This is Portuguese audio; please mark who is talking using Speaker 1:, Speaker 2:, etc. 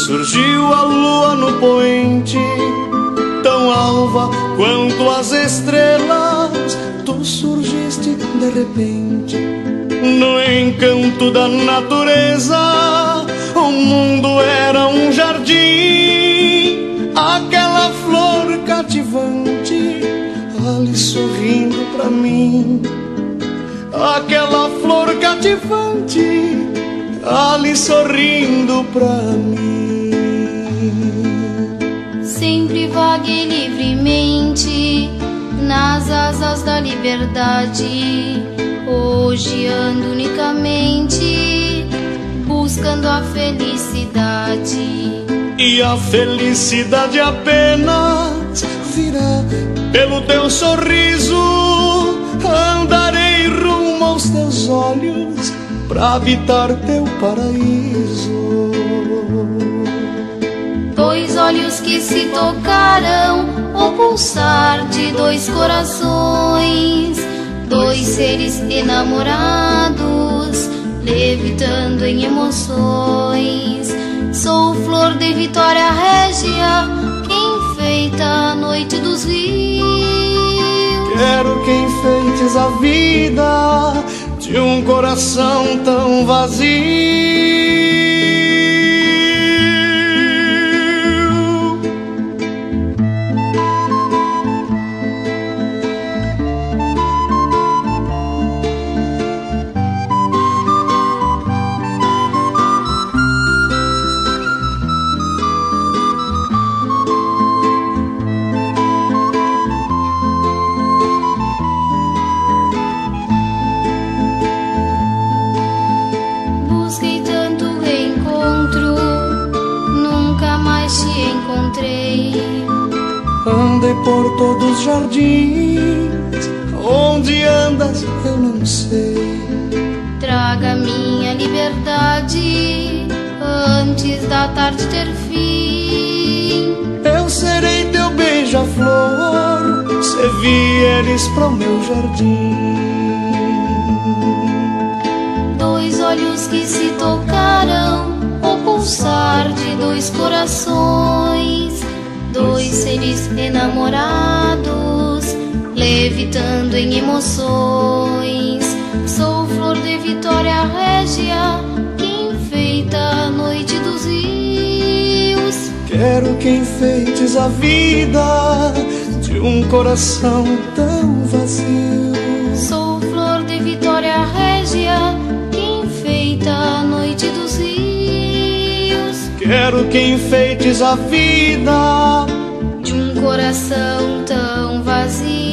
Speaker 1: surgiu a lua no poente, tão alva quanto as estrelas. Tu surgiste de repente, no encanto da natureza. O mundo era um jardim, aquela flor cativante, ali sorrindo pra mim. Aquela flor cativante, ali sorrindo pra mim.
Speaker 2: Sempre vaguei livremente nas asas da liberdade. Hoje ando unicamente buscando a felicidade.
Speaker 1: E a felicidade apenas virá pelo teu sorriso. Andarei rumo aos teus olhos pra habitar teu paraíso.
Speaker 2: Dois olhos que se tocaram, o pulsar de dois corações, dois seres enamorados, levitando em emoções. Sou flor de Vitória Régia, que enfeita a noite dos rios.
Speaker 1: Quero que enfeites a vida de um coração tão vazio. Andei por todos os jardins, onde andas eu não sei.
Speaker 2: Traga minha liberdade antes da tarde ter fim.
Speaker 1: Eu serei teu beija-flor se vieres pro meu jardim.
Speaker 2: Dois olhos que se tocaram, o pulsar de dois corações, dois seres enamorados, levitando em emoções. Sou flor de Vitória Régia, que enfeita a noite dos rios.
Speaker 1: Quero que enfeites a vida de um coração tão vazio.
Speaker 2: Sou flor de Vitória Régia, que enfeita a noite dos rios.
Speaker 1: Quero que enfeites a vida
Speaker 2: de um coração tão vazio.